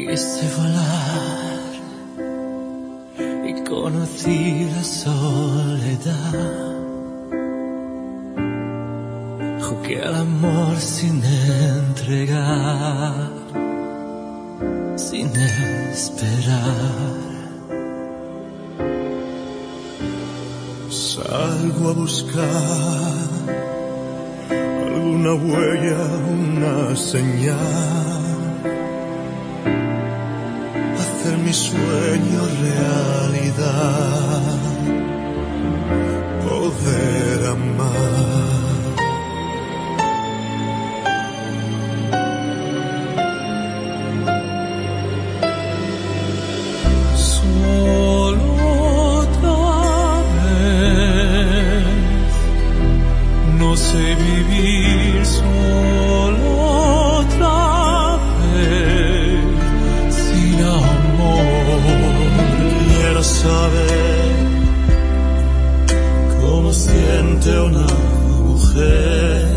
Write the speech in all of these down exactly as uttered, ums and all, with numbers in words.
Quise volar y conocí la soledad. Jugué al amor sin entregar, sin esperar. Salgo a buscar alguna huella, una señal, hacer mi sueño realidad, poder amar. Solo otra vez, no sé vivir solo otra vez, sin amor. Quiero saber cómo siente una mujer.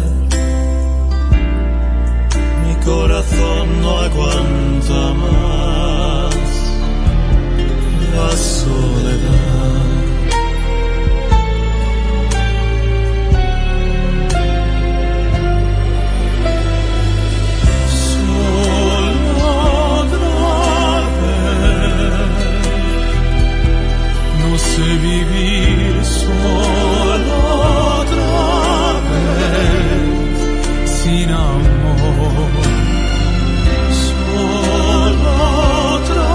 Mi corazón no aguanta más la soledad. Solo otra vez, no sé vivir solo otra vez, sin amor. Solo otra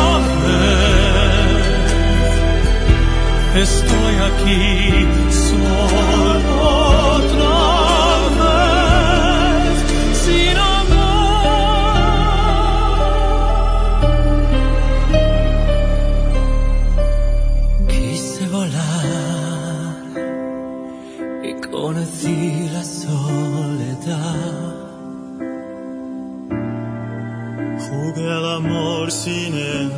vez, estoy aquí solo otra vez, sin amor. Quise volar y conocí la soledad. Jugué al amor sin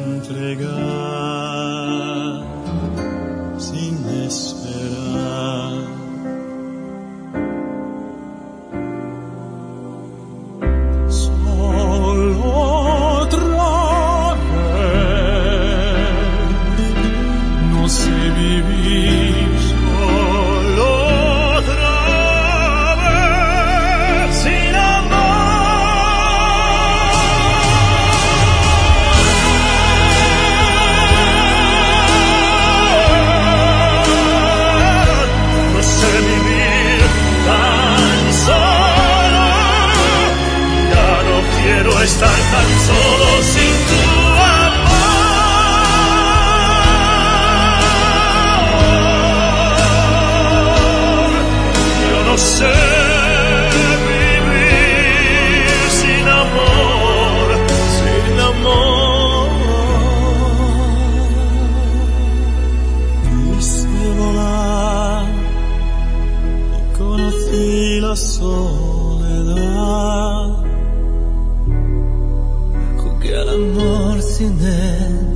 entregar, sin esperar. Solo otra vez, no sé vivir solo otra vez, sin estar tan solo sin tu amor. Yo no sé vivir sin amor, sin amor. Quise volar y conocí la soledad. Al amor sin él